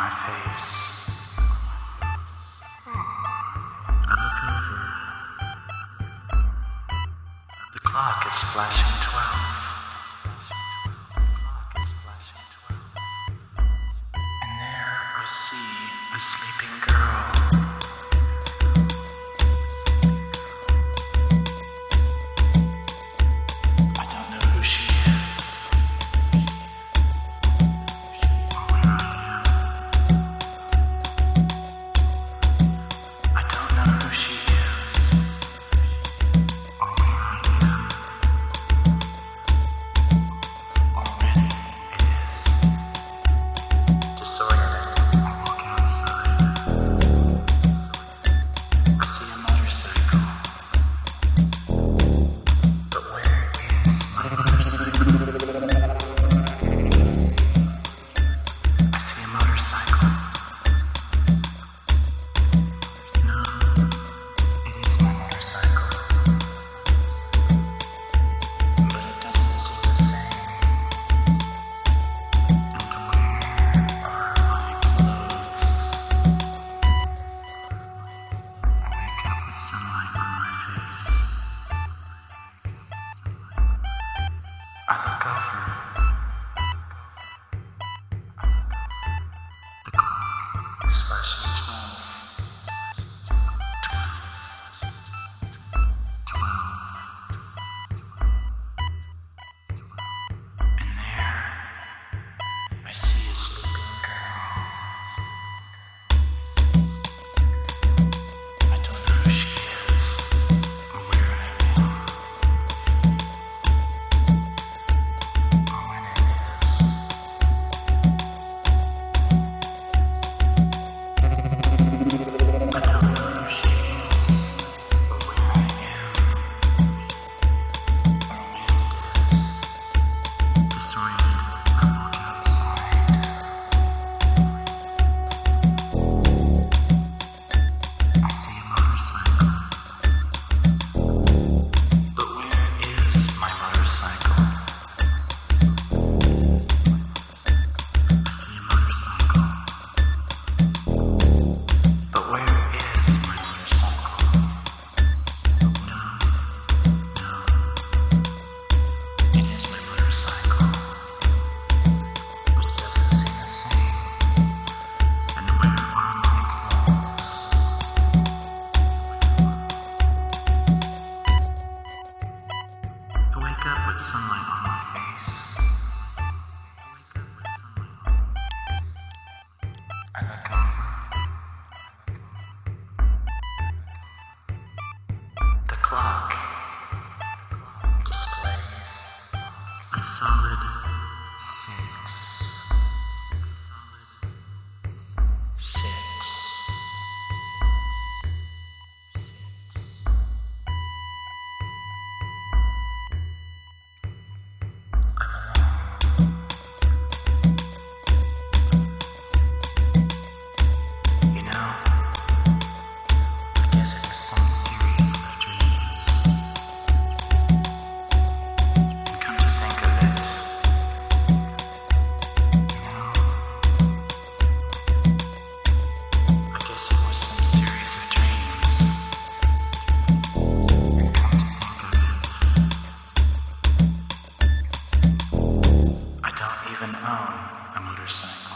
my face. I look over. The clock is flashing 12. And there I see a sleeping girl. I don't know who she is. Or where I am. I don't know who she is. Or where I am. Or when it is. Disoriented, I walk outside. I see a motorcycle. But where is my motorcycle? I see a motorcycle. No, it is my motorcycle. But it doesn't seem the same. And where are my clothes? I wake up with sunlight on my face. I look over. The clock is flashing 12. 12. And there I see a sleeping girl. I don't know who she is or where I am or when it is. I don't know who she is or where I am or when it is. Disoriented, I walk outside. I see a motorcycle. But where is my motorcycle? I see a motorcycle. But where is my motorcycle? No. It is my motorcycle. But it doesn't seem the same. And where are my clothes? I wake up with sunlight on my face. I look over. The clock displays a solid 6. 6. I'm alone. You know, I guess it was some series of dreams. And come to think of it, you know, I guess it was some series of dreams. And come to think of it, I don't even own a motorcycle.